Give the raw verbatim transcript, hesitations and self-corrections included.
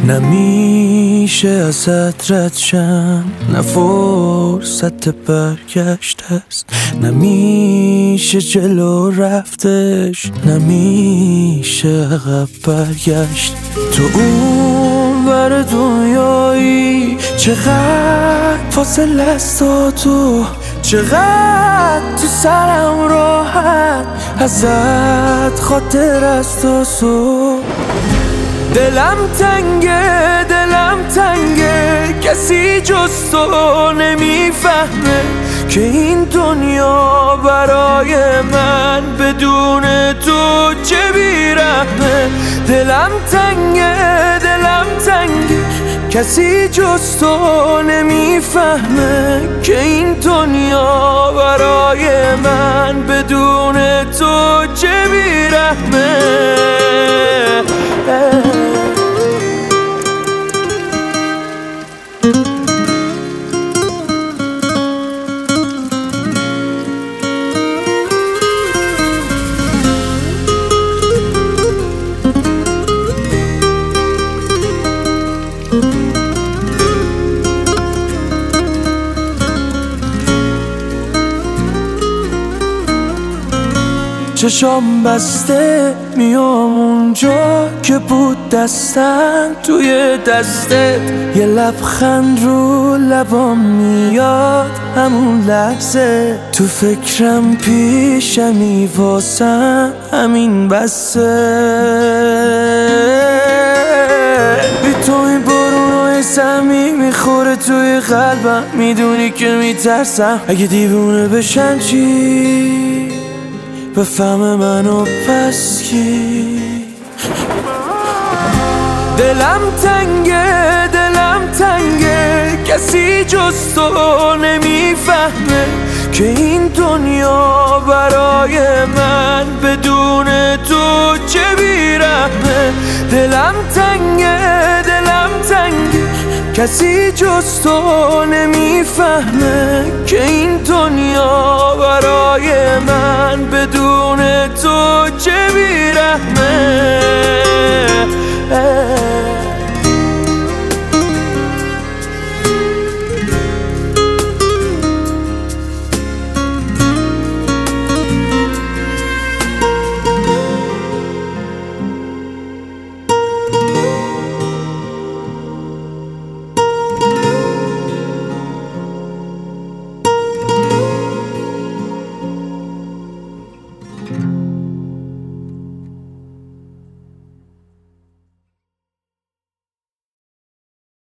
نمیشه ازت رد شم، نه فرصت برگشت است، نمیشه جلو رفتش، نمیشه عقب برگشت. تو اون ور دنیایی چقدر فاصله است تا تو، چقدر تو سرم راحت ازت خاطر است تا صبح. دلم تنگه دلم تنگه کسی جز تو نمیفهمه که این دنیا برای من بدون تو چه بیرحمه. دلم تنگه دلم تنگه کسی جز تو نمیفهمه که این دنیا برای من بدون تو چه بیرحمه. چشام بسته میام اونجا که بود دستم توی دستت، یه لبخند رو لبام میاد همون لحظه، تو فکرم پیشمی واسم همین بسه. بی تو این بارونای سمی میخوره توی قلبم، میدونی که میترسم اگه دیوونه بشن چی بفهم منو پس کی. دلم تنگه دلم تنگه کسی جز تو نمیفهمه که این دنیا برای من بدون تو چه بیرحمه. دلم تنگه دلم تنگه کسی جز تو نمیفهمه که این دنیا برای من بدون تو چه بیرحمه.